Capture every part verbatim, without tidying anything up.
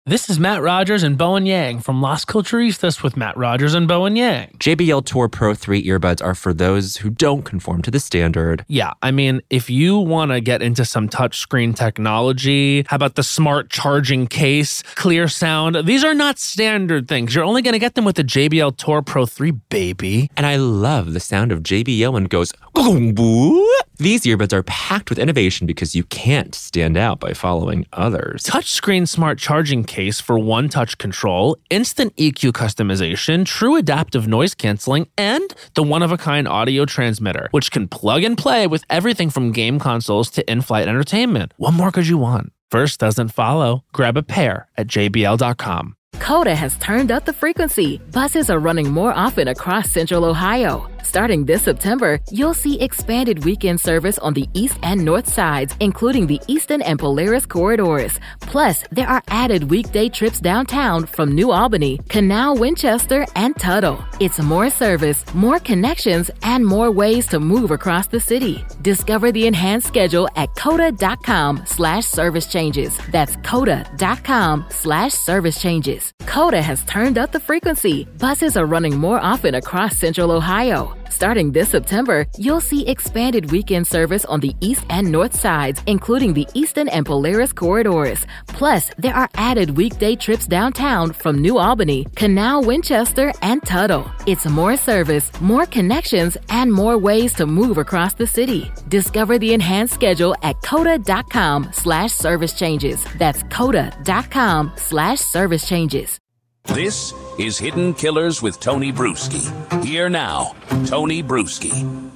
This is Matt Rogers and Bowen Yang from Las Culturistas with Matt Rogers and Bowen Yang. J B L Tour Pro three earbuds are for those who don't conform to the standard. Yeah, I mean, if you want to get into some touchscreen technology, how about the smart charging case, clear sound? These are not standard things. You're only going to get them with the J B L Tour Pro three, baby. And I love the sound of J B L when it goes, "Gong-boo." These earbuds are packed with innovation because you can't stand out by following others. Touchscreen smart charging case for one-touch control, instant E Q customization, true adaptive noise canceling, and the one-of-a-kind audio transmitter, which can plug and play with everything from game consoles to in-flight entertainment. What more could you want? First doesn't follow. Grab a pair at J B L dot com. Coda has turned up the frequency. Buses are running more often across Central Ohio. Starting this September, you'll see expanded weekend service on the east and north sides, including the Eastern and Polaris corridors. Plus, there are added weekday trips downtown from New Albany, Canal, Winchester, and Tuttle. It's more service, more connections, and more ways to move across the city. Discover the enhanced schedule at coda.com slash service changes. That's coda.com slash service changes. Coda has turned up the frequency. Buses are running more often across Central Ohio. Starting this September, you'll see expanded weekend service on the east and north sides, including the Eastern and Polaris corridors. Plus, there are added weekday trips downtown from New Albany, Canal, Winchester, and Tuttle. It's more service, more connections, and more ways to move across the city. Discover the enhanced schedule at coda.com slash service changes. That's coda.com slash service changes. This is Hidden Killers with Tony Bruschi. Here now, Tony Bruschi.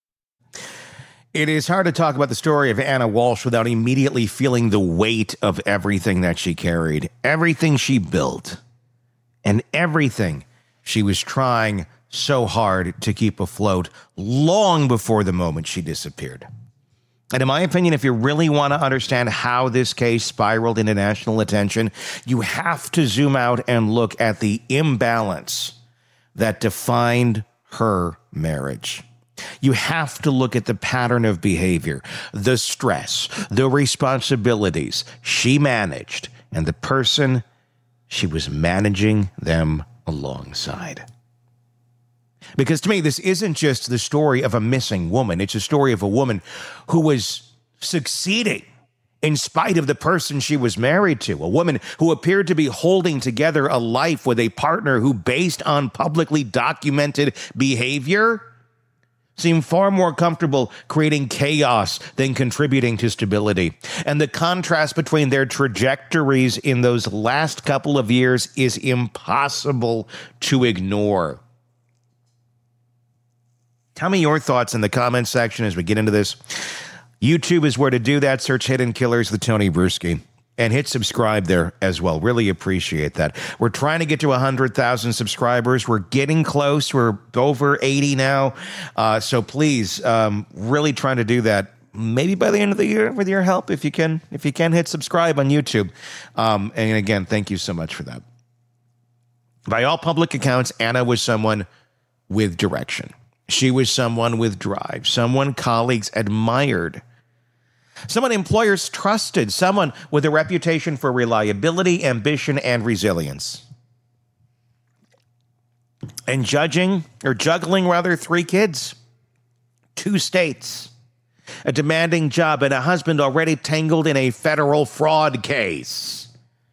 It is hard to talk about the story of Anna Walsh without immediately feeling the weight of everything that she carried, everything she built, and everything she was trying so hard to keep afloat long before the moment she disappeared. And in my opinion, if you really want to understand how this case spiraled into national attention, you have to zoom out and look at the imbalance that defined her marriage. You have to look at the pattern of behavior, the stress, the responsibilities she managed, and the person she was managing them alongside. Because to me, this isn't just the story of a missing woman. It's a story of a woman who was succeeding in spite of the person she was married to. A woman who appeared to be holding together a life with a partner who, based on publicly documented behavior, seemed far more comfortable creating chaos than contributing to stability. And the contrast between their trajectories in those last couple of years is impossible to ignore. Tell me your thoughts in the comments section as we get into this. YouTube is where to do that. Search Hidden Killers with Tony Bruschi and hit subscribe there as well. Really appreciate that. We're trying to get to one hundred thousand subscribers. We're getting close. We're over eighty now. Uh, so please, um, really trying to do that. Maybe by the end of the year with your help, if you can, if you can hit subscribe on YouTube. Um, and again, thank you so much for that. By all public accounts, Anna was someone with direction. She was someone with drive, someone colleagues admired, someone employers trusted, someone with a reputation for reliability, ambition, and resilience. And judging, or juggling rather, three kids, two states, a demanding job, and a husband already tangled in a federal fraud case.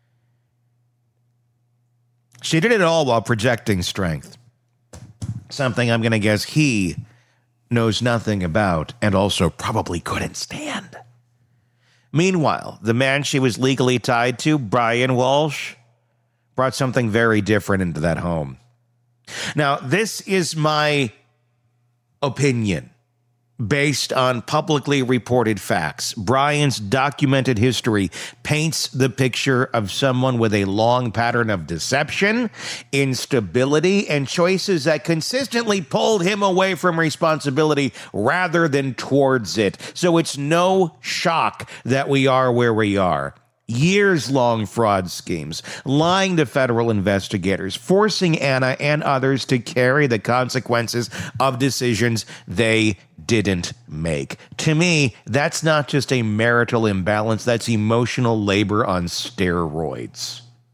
She did it all while projecting strength. Something I'm going to guess he knows nothing about and also probably couldn't stand. Meanwhile, the man she was legally tied to, Brian Walsh, brought something very different into that home. Now, this is my opinion based on publicly reported facts. Brian's documented history paints the picture of someone with a long pattern of deception, instability, and choices that consistently pulled him away from responsibility rather than towards it. So it's no shock that we are where we are. Years-long fraud schemes, lying to federal investigators, forcing Anna and others to carry the consequences of decisions they didn't make. To me, that's not just a marital imbalance, that's emotional labor on steroids.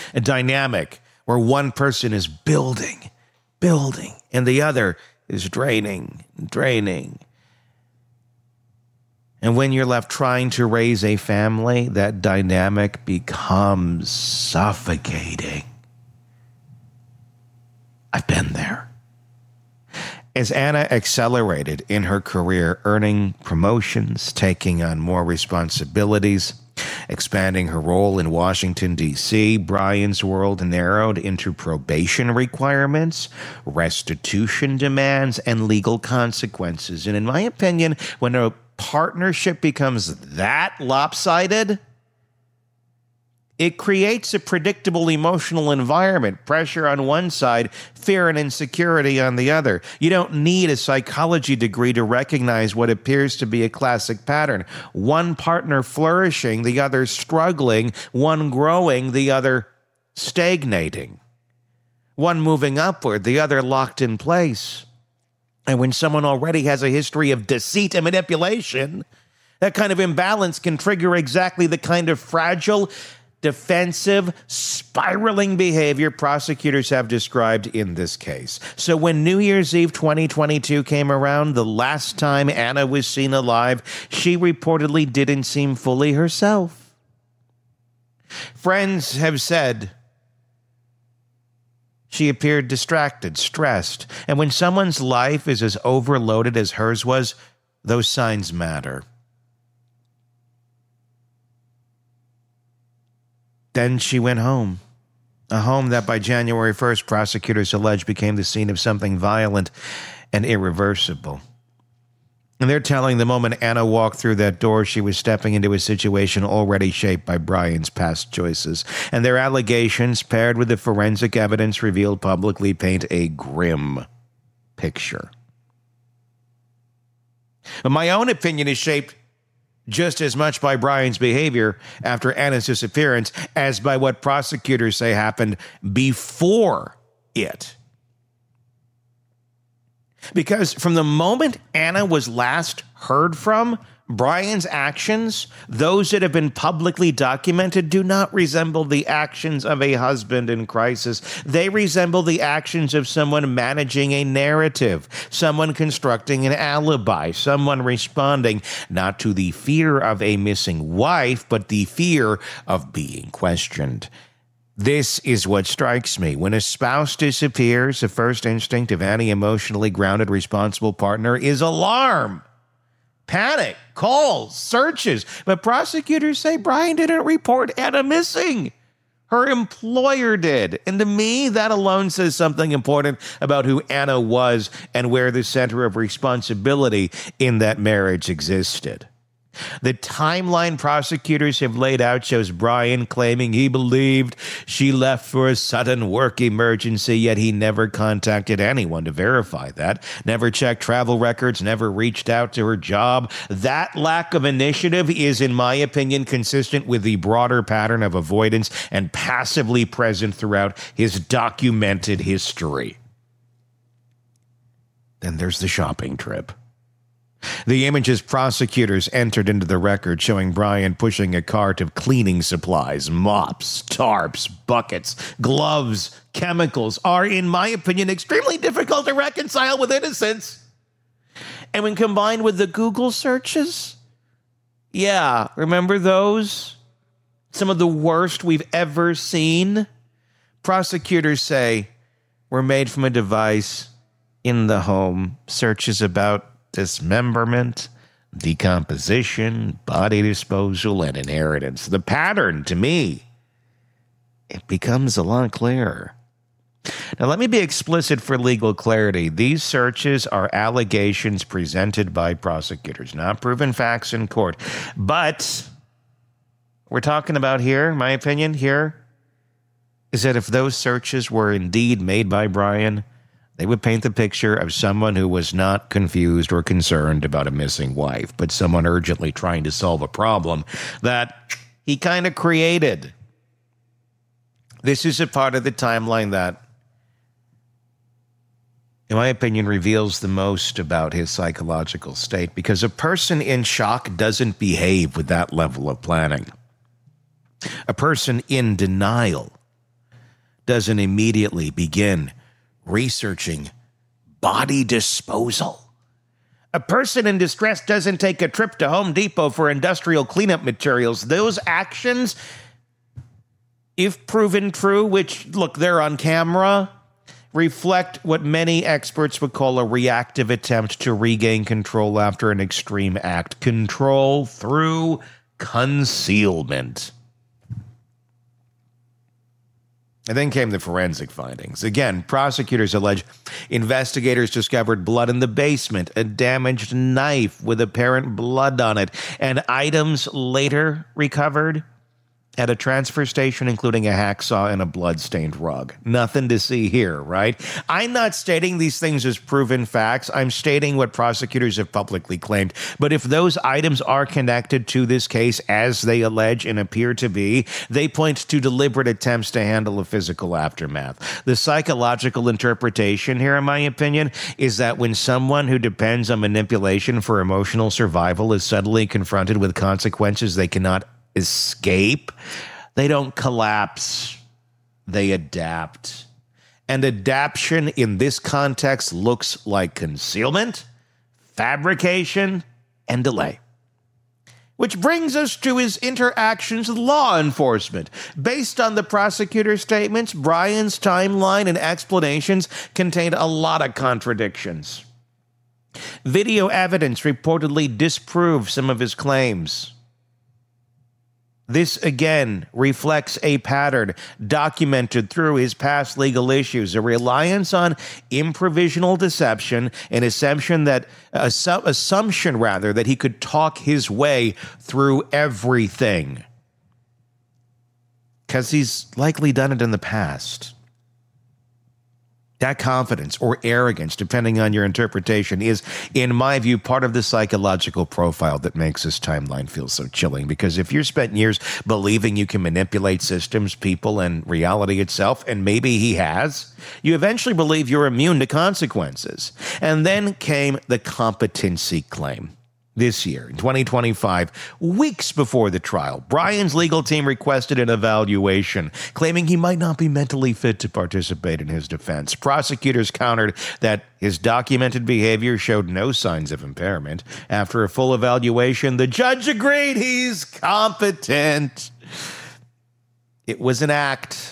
a dynamic where one person is building, building, and the other is draining, draining. And when you're left trying to raise a family, that dynamic becomes suffocating. I've been there. As Anna accelerated in her career, earning promotions, taking on more responsibilities, expanding her role in Washington, D C, Brian's world narrowed into probation requirements, restitution demands, and legal consequences. And in my opinion, when a partnership becomes that lopsided, it creates a predictable emotional environment, pressure on one side, fear and insecurity on the other. You don't need a psychology degree to recognize what appears to be a classic pattern. One partner flourishing, the other struggling, one growing, the other stagnating. One moving upward, the other locked in place. And when someone already has a history of deceit and manipulation, that kind of imbalance can trigger exactly the kind of fragile, defensive, spiraling behavior prosecutors have described in this case. So when New Year's Eve twenty twenty-two came around, the last time Anna was seen alive, she reportedly didn't seem fully herself. Friends have said she appeared distracted, stressed, and when someone's life is as overloaded as hers was, those signs matter. Then she went home, a home that by January first, prosecutors allege became the scene of something violent and irreversible. And they're telling the moment Anna walked through that door, she was stepping into a situation already shaped by Brian's past choices. And their allegations, paired with the forensic evidence revealed publicly, paint a grim picture. But my own opinion is shaped just as much by Brian's behavior after Anna's disappearance as by what prosecutors say happened before it. Because from the moment Anna was last heard from, Brian's actions, those that have been publicly documented, do not resemble the actions of a husband in crisis. They resemble the actions of someone managing a narrative, someone constructing an alibi, someone responding not to the fear of a missing wife, but the fear of being questioned. This is what strikes me. When a spouse disappears, the first instinct of any emotionally grounded, responsible partner is alarm. Panic, calls, searches. But prosecutors say Brian didn't report Anna missing. Her employer did. And to me, that alone says something important about who Anna was and where the center of responsibility in that marriage existed. The timeline prosecutors have laid out shows Brian claiming he believed she left for a sudden work emergency, yet he never contacted anyone to verify that, never checked travel records, never reached out to her job. That lack of initiative is, in my opinion, consistent with the broader pattern of avoidance and passively present throughout his documented history. Then there's the shopping trip. The images prosecutors entered into the record showing Brian pushing a cart of cleaning supplies, mops, tarps, buckets, gloves, chemicals are, in my opinion, extremely difficult to reconcile with innocence. And when combined with the Google searches, yeah, remember those? Some of the worst we've ever seen. Prosecutors say were made from a device in the home. Searches about dismemberment, decomposition, body disposal, and inheritance. The pattern, to me, it becomes a lot clearer. Now, let me be explicit for legal clarity. These searches are allegations presented by prosecutors, not proven facts in court. But we're talking about here, my opinion here, is that if those searches were indeed made by Brian, they would paint the picture of someone who was not confused or concerned about a missing wife, but someone urgently trying to solve a problem that he kind of created. This is a part of the timeline that, in my opinion, reveals the most about his psychological state, because a person in shock doesn't behave with that level of planning. A person in denial doesn't immediately begin researching body disposal. A person in distress doesn't take a trip to Home Depot for industrial cleanup materials. Those actions, if proven true, which, look, they're on camera, reflect what many experts would call a reactive attempt to regain control after an extreme act. Control through concealment. And then came the forensic findings. Again, prosecutors allege investigators discovered blood in the basement, a damaged knife with apparent blood on it, and items later recovered at a transfer station, including a hacksaw and a blood-stained rug. Nothing to see here, right? I'm not stating these things as proven facts. I'm stating what prosecutors have publicly claimed. But if those items are connected to this case, as they allege and appear to be, they point to deliberate attempts to handle a physical aftermath. The psychological interpretation here, in my opinion, is that when someone who depends on manipulation for emotional survival is suddenly confronted with consequences they cannot escape, they don't collapse, they adapt. And adaptation in this context looks like concealment, fabrication, and delay. Which brings us to his interactions with law enforcement. Based on the prosecutor's statements, Brian's timeline and explanations contained a lot of contradictions. Video evidence reportedly disproved some of his claims. This, again, reflects a pattern documented through his past legal issues, a reliance on improvisational deception, an assumption that, assu- assumption rather, that he could talk his way through everything. Because he's likely done it in the past. That confidence or arrogance, depending on your interpretation, is, in my view, part of the psychological profile that makes this timeline feel so chilling. Because if you've spent years believing you can manipulate systems, people, and reality itself, and maybe he has, you eventually believe you're immune to consequences. And then came the competency claim. This year, in twenty twenty-five, weeks before the trial, Brian's legal team requested an evaluation, claiming he might not be mentally fit to participate in his defense. Prosecutors countered that his documented behavior showed no signs of impairment. After a full evaluation, the judge agreed he's competent. It was an act.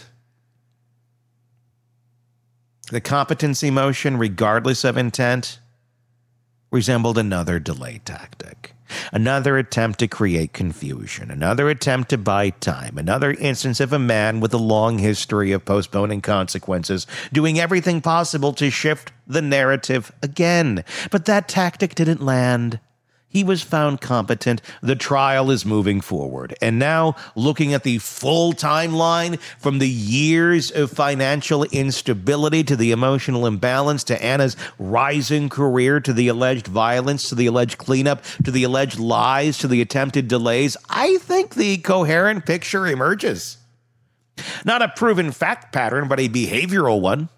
The competency motion, regardless of intent, resembled another delay tactic, another attempt to create confusion, another attempt to buy time, another instance of a man with a long history of postponing consequences, doing everything possible to shift the narrative again. But that tactic didn't land. He was found competent. The trial is moving forward. And now, looking at the full timeline, from the years of financial instability to the emotional imbalance to Anna's rising career to the alleged violence to the alleged cleanup to the alleged lies to the attempted delays, I think the coherent picture emerges. Not a proven fact pattern, but a behavioral one.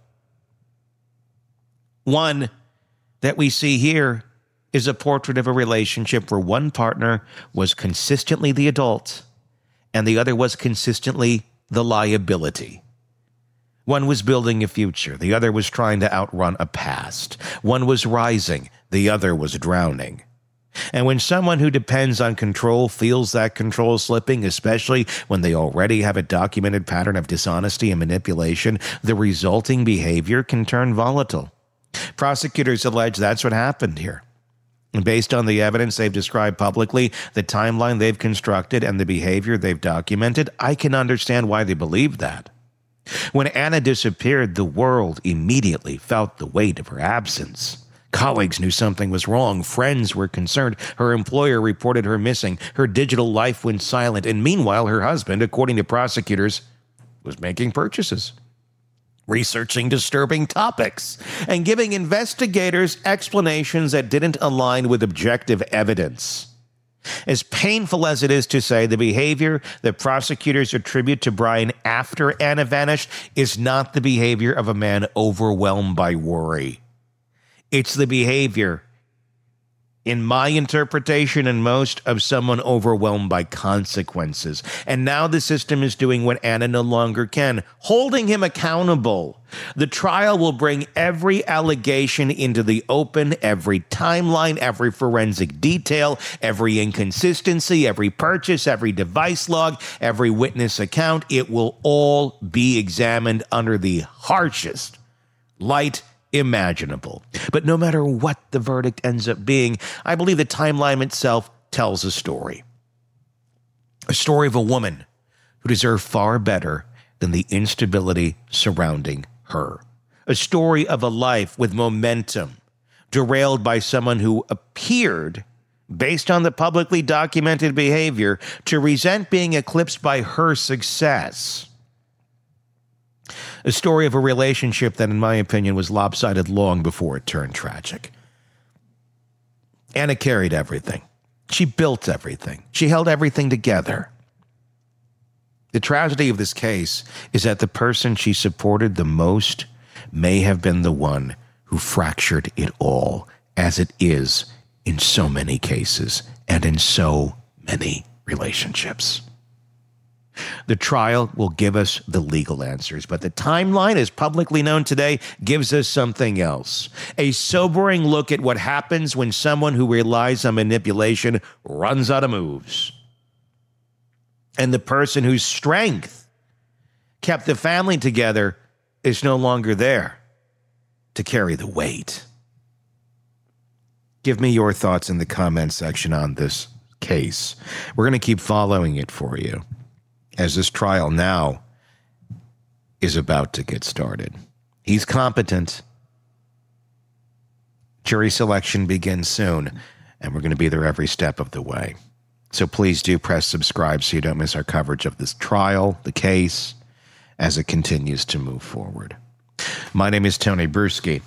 One that we see here is a portrait of a relationship where one partner was consistently the adult and the other was consistently the liability. One was building a future. The other was trying to outrun a past. One was rising. The other was drowning. And when someone who depends on control feels that control slipping, especially when they already have a documented pattern of dishonesty and manipulation, the resulting behavior can turn volatile. Prosecutors allege that's what happened here. And based on the evidence they've described publicly, the timeline they've constructed, and the behavior they've documented, I can understand why they believe that. When Anna disappeared, the world immediately felt the weight of her absence. Colleagues knew something was wrong. Friends were concerned. Her employer reported her missing. Her digital life went silent. And meanwhile, her husband, according to prosecutors, was making purchases, researching disturbing topics, and giving investigators explanations that didn't align with objective evidence. As painful as it is to say, the behavior that prosecutors attribute to Brian after Anna vanished is not the behavior of a man overwhelmed by worry. It's the behavior in my interpretation and most, of someone overwhelmed by consequences. And now the system is doing what Anna no longer can, holding him accountable. The trial will bring every allegation into the open, every timeline, every forensic detail, every inconsistency, every purchase, every device log, every witness account. It will all be examined under the harshest light imaginable. But no matter what the verdict ends up being, I believe the timeline itself tells a story. A story of a woman who deserved far better than the instability surrounding her. A story of a life with momentum, derailed by someone who appeared, based on the publicly documented behavior, to resent being eclipsed by her success. A story of a relationship that, in my opinion, was lopsided long before it turned tragic. Anna carried everything. She built everything. She held everything together. The tragedy of this case is that the person she supported the most may have been the one who fractured it all, as it is in so many cases and in so many relationships. The trial will give us the legal answers, but the timeline, as publicly known today, gives us something else. A sobering look at what happens when someone who relies on manipulation runs out of moves. And the person whose strength kept the family together is no longer there to carry the weight. Give me your thoughts in the comment section on this case. We're going to keep following it for you, as this trial now is about to get started. He's competent. Jury selection begins soon, and we're going to be there every step of the way. So please do press subscribe so you don't miss our coverage of this trial, the case, as it continues to move forward. My name is Tony Bruschi,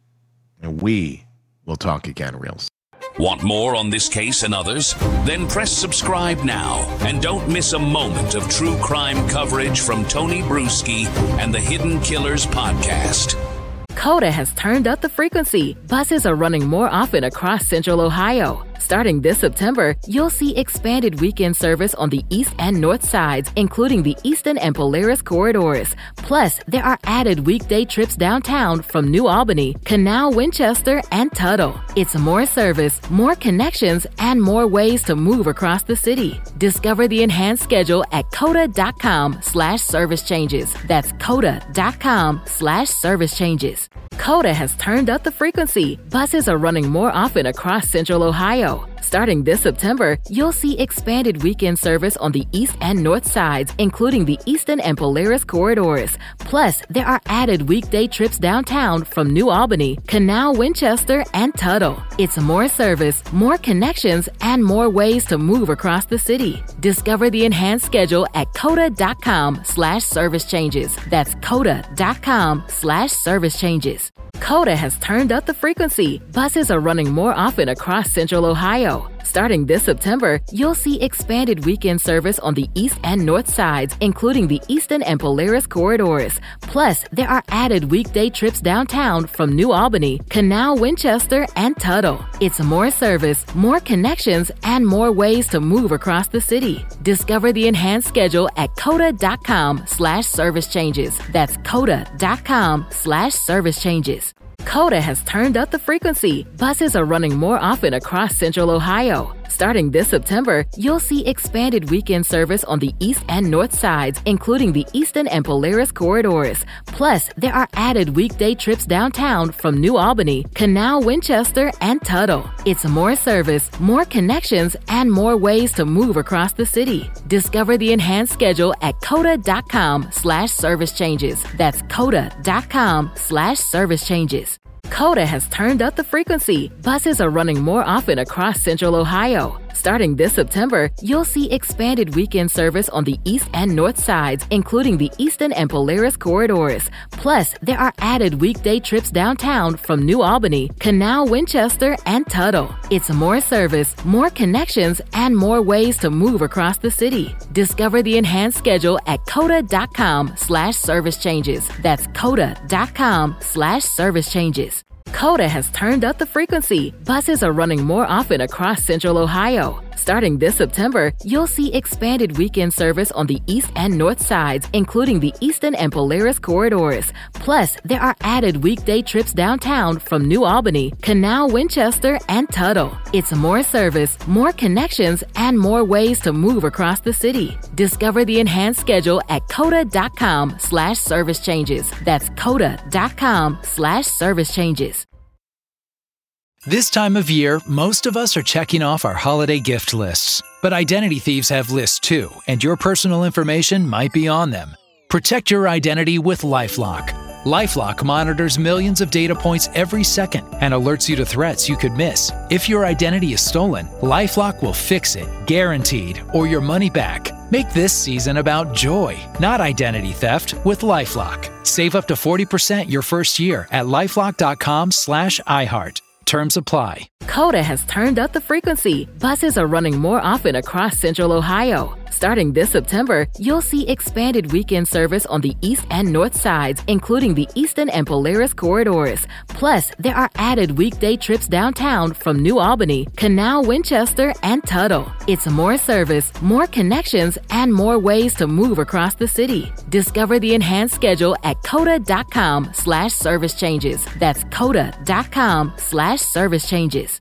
and we will talk again real soon. Want more on this case and others? Then press subscribe now and don't miss a moment of true crime coverage from Tony Bruschi and the Hidden Killers podcast. Coda has turned up the frequency. Buses are running more often across Central Ohio. Starting this September, you'll see expanded weekend service on the east and north sides, including the Eastern and Polaris corridors. Plus, there are added weekday trips downtown from New Albany, Canal, Winchester, and Tuttle. It's more service, more connections, and more ways to move across the city. Discover the enhanced schedule at coda.com slash service changes. That's coda.com slash service changes. Coda has turned up the frequency. Buses are running more often across Central Ohio. Starting this September, you'll see expanded weekend service on the east and north sides, including the Eastern and Polaris corridors. Plus, there are added weekday trips downtown from New Albany, Canal, Winchester, and Tuttle. It's more service, more connections, and more ways to move across the city. Discover the enhanced schedule at coda.com slash service changes. That's coda.com slash service changes. Coda has turned up the frequency. Buses are running more often across Central Ohio. Starting this September, you'll see expanded weekend service on the east and north sides, including the Eastern and Polaris corridors. Plus, there are added weekday trips downtown from New Albany, Canal, Winchester, and Tuttle. It's more service, more connections, and more ways to move across the city. Discover the enhanced schedule at coda.com slash service changes. That's coda.com slash service changes. Coda has turned up the frequency. Buses are running more often across Central Ohio. Starting this September, you'll see expanded weekend service on the east and north sides, including the Eastern and Polaris corridors. Plus, there are added weekday trips downtown from New Albany, Canal, Winchester, and Tuttle. It's more service, more connections, and more ways to move across the city. Discover the enhanced schedule at coda.com slash service changes. That's coda.com slash service changes. Coda has turned up the frequency. Buses are running more often across Central Ohio. Starting this September, you'll see expanded weekend service on the east and north sides, including the Eastern and Polaris corridors. Plus, there are added weekday trips downtown from New Albany, Canal, Winchester, and Tuttle. It's more service, more connections, and more ways to move across the city. Discover the enhanced schedule at coda.com slash service changes. That's coda.com slash service changes. Coda has turned up the frequency. Buses are running more often across Central Ohio. Starting this September, you'll see expanded weekend service on the east and north sides, including the Eastern and Polaris corridors. Plus, there are added weekday trips downtown from New Albany, Canal, Winchester, and Tuttle. It's more service, more connections, and more ways to move across the city. Discover the enhanced schedule at coda.com slash service changes. That's coda.com slash service changes. This time of year, most of us are checking off our holiday gift lists. But identity thieves have lists too, and your personal information might be on them. Protect your identity with LifeLock. LifeLock monitors millions of data points every second and alerts you to threats you could miss. If your identity is stolen, LifeLock will fix it, guaranteed, or your money back. Make this season about joy, not identity theft, with LifeLock. Save up to forty percent your first year at lifelock.com slash iHeart. Terms apply. Coda has turned up the frequency. Buses are running more often across Central Ohio. Starting this September, you'll see expanded weekend service on the east and north sides, including the Eastern and Polaris corridors. Plus, there are added weekday trips downtown from New Albany, Canal, Winchester, and Tuttle. It's more service, more connections, and more ways to move across the city. Discover the enhanced schedule at coda.com slash service changes. That's coda.com slash service changes.